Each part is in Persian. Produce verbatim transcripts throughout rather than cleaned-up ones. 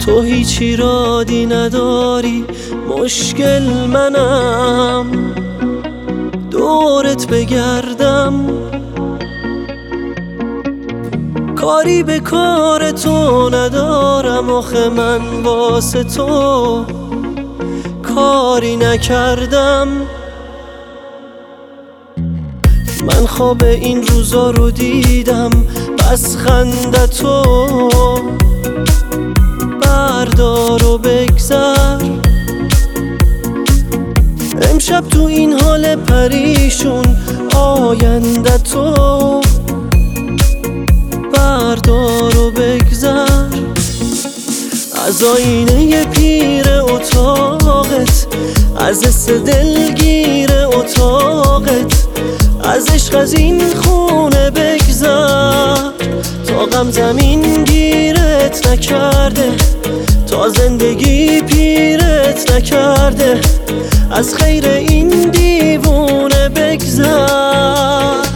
تو هیچ ایرادی نداری، مشکل منم. دورت بگردم کاری به کار تو ندارم، آخه من واسه تو کاری نکردم. من خواب این روزا رو دیدم، بس خنده تو بردار و بگذر. امشب تو این حال پریشون، آینده تو بردار و بگذر. از آینه پیر اتاقت، از حس دلگیر اتاقت، از عشق از این خونه بگذر. تا غم زمین گیرت نکرده، تا زندگی پیرت نکرده، از خیر این دیوونه بگذر.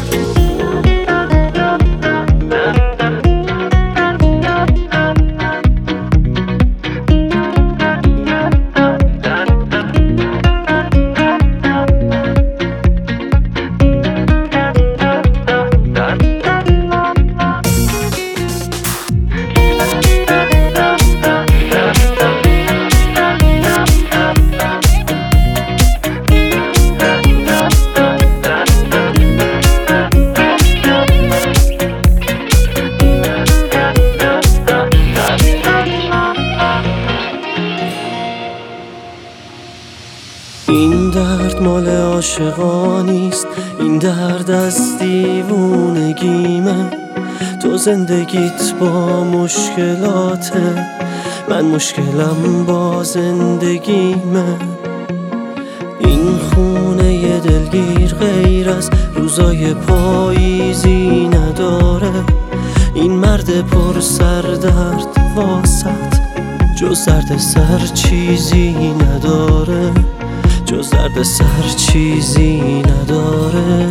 این درد مال عاشقانیست، این درد از دیوونگیمه. تو زندگیت با مشکلاته، من مشکلم با زندگیمه. این خونه ی دلگیر غیر از روزای پاییزی نداره. این مرد پر سر درد واسط جز درد سر چیزی نداره، جز درد سر چیزی نداره.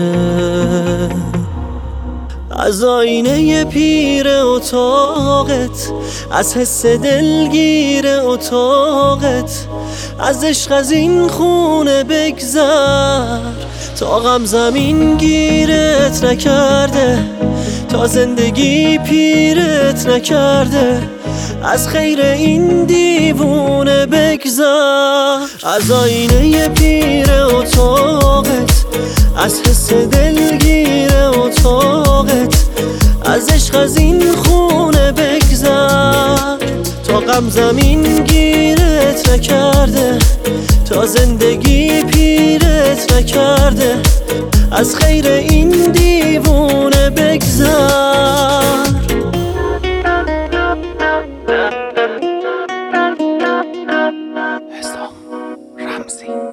از آینه پیر اتاقت، از حس دلگیر اتاقت، از عشق از این خونه بگذر. تا غم زمین گیرت نکرده، تا زندگی پیرت نکرده، از خیر این دیوونه بگذر. از آینه پیر اتاقت، از حس دلگیر اتاقت، از عشق از این خونه بگذر. تا غم زمین گیرت نکرده، تا زندگی پیرت نکرده، از خیر این دیوونه بگذر. حسام رمزی